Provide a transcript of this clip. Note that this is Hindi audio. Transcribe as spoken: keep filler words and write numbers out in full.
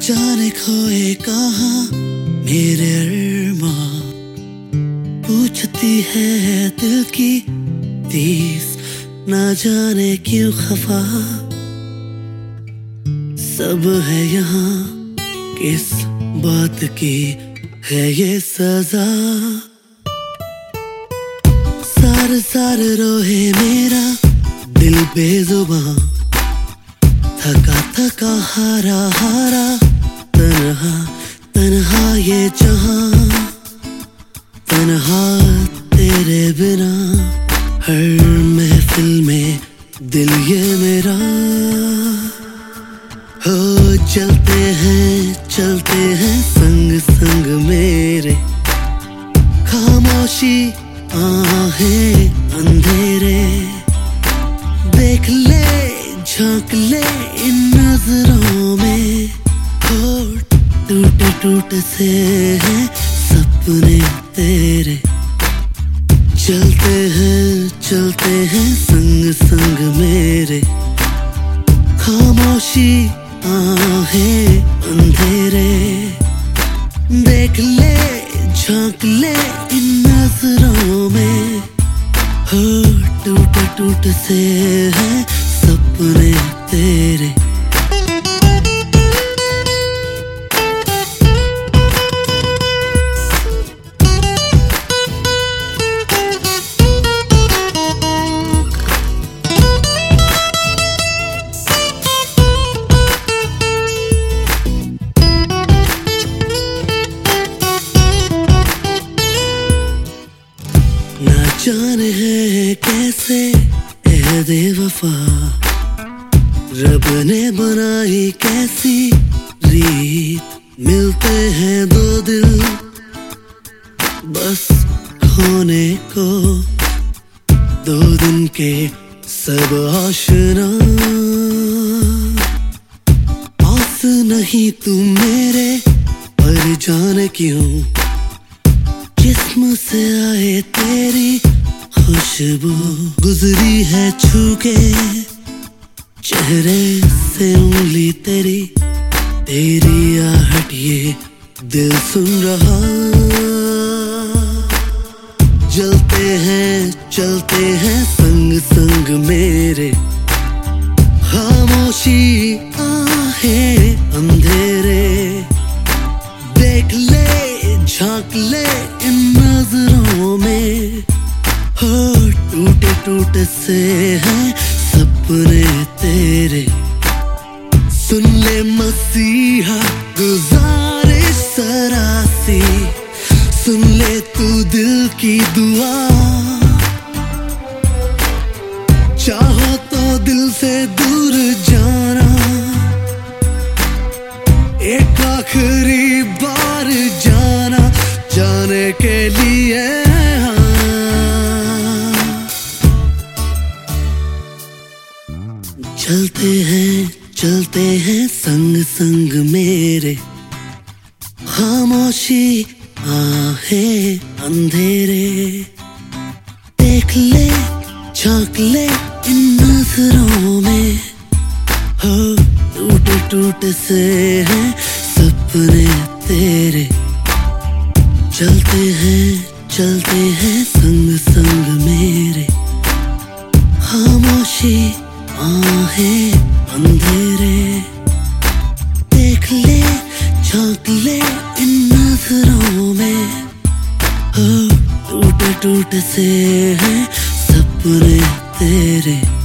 जाने खोए कहाँ मेरे अरमां, पूछती है दिल की तीस ना जाने क्यों खफा। सब है यहाँ किस बात की है ये सजा। सार सार रोए मेरा दिल बेजुबां, थका थका हारा हारा तन्हा तन्हा ये जहां। तन्हा तेरे बिना हर महफिल में दिल ये मेरा। हो चलते हैं चलते हैं संग संग मेरे, खामोशी आहें अंधेरे। देख ले झांक ले इन नजरों में, होठ टूटे टूटे से हैं सपने तेरे। चलते हैं चलते हैं संग संग मेरे, खामोशी आहें अंधेरे। देख ले झांक ले इन नजरों में, होठ टूटे टूटे से हैं सपने तेरे। ना जाने है कैसे ए बेवफा, रब ने बनाई कैसी रीत। मिलते हैं दो दिल बस होने को, दो दिन के सब आशना। आस नहीं तू मेरे पर जाने क्यों, जिस्म से आए तेरी खुशबू। गुजरी है छू के चेहरे से उंगली तेरी, तेरी आहट ये दिल सुन रहा। जलते हैं चलते हैं संग संग मेरे, खामोशी आहें अंधेरे। देख ले झांक ले इन नजरों में, होठ टूटे टूटे से हैं सपने तेरे। सुन ले मसीहा गुजारिश सरासी, सुन ले तू दिल की दुआ। चाहो तो दिल से दूर जाना, एक आखिरी बार जाना जाने के लिए। चलते हैं चलते हैं संग संग मेरे, खामोशी आहें अंधेरे। देख ले झांक ले इन नजरों में, हो टूटे टूटे से हैं सपने तेरे। चलते हैं चलते हैं संग संग मेरे, खामोशी आहें अंधेरे। देख ले झांक ले इन नजरों में, हो टूटे टूटे से हैं सपने तेरे।